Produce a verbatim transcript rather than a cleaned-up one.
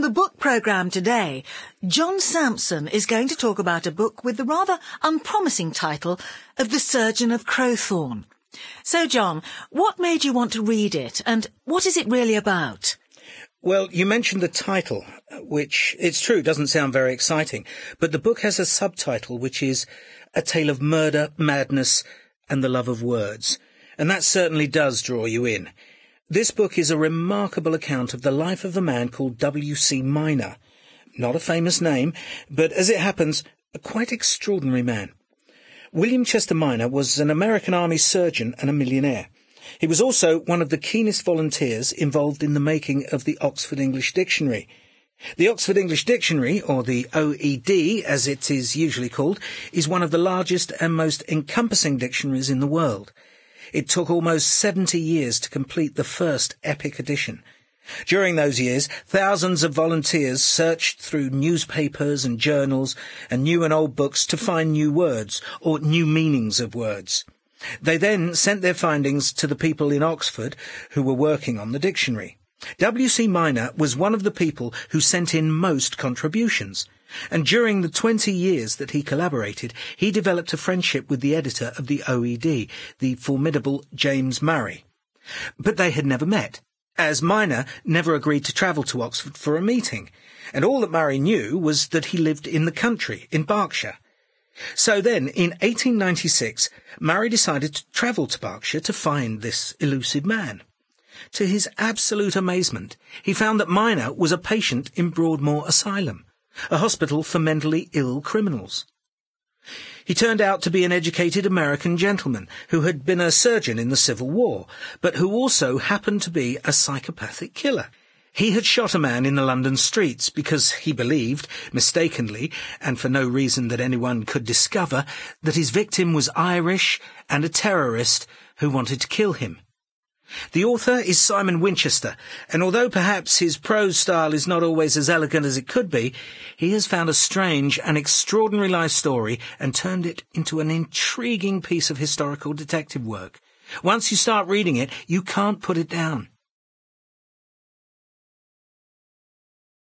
the book programme today, John Sampson is going to talk about a book with the rather unpromising title of The Surgeon of Crowthorne. So, John, what made you want to read it, and what is it really about? Well, you mentioned the title, which, it's true, doesn't sound very exciting, but the book has a subtitle which is A Tale of Murder, Madness and the Love of Words, and that certainly does draw you in. This book is a remarkable account of the life of a man called W C Minor. Not a famous name, but as it happens, a quite extraordinary man. William Chester Minor was an American Army surgeon and a millionaire. He was also one of the keenest volunteers involved in the making of the Oxford English Dictionary. The Oxford English Dictionary, or the O E D as it is usually called, is one of the largest and most encompassing dictionaries in the world. It took almost seventy years to complete the first epic edition. During those years, thousands of volunteers searched through newspapers and journals and new and old books to find new words or new meanings of words. They then sent their findings to the people in Oxford who were working on the dictionary. W C Minor was one of the people who sent in most contributions, and during the twenty years that he collaborated, he developed a friendship with the editor of the O E D, the formidable James Murray. But they had never met, as Minor never agreed to travel to Oxford for a meeting, and all that Murray knew was that he lived in the country, in Berkshire. So then, in eighteen ninety-six, Murray decided to travel to Berkshire to find this elusive man. To his absolute amazement, he found that Minor was a patient in Broadmoor Asylum, a hospital for mentally ill criminals. He turned out to be an educated American gentleman who had been a surgeon in the Civil War, but who also happened to be a psychopathic killer. He had shot a man in the London streets because he believed, mistakenly, and for no reason that anyone could discover, that his victim was Irish and a terrorist who wanted to kill him. The author is Simon Winchester, and although perhaps his prose style is not always as elegant as it could be, he has found a strange and extraordinary life story and turned it into an intriguing piece of historical detective work. Once you start reading it, you can't put it down.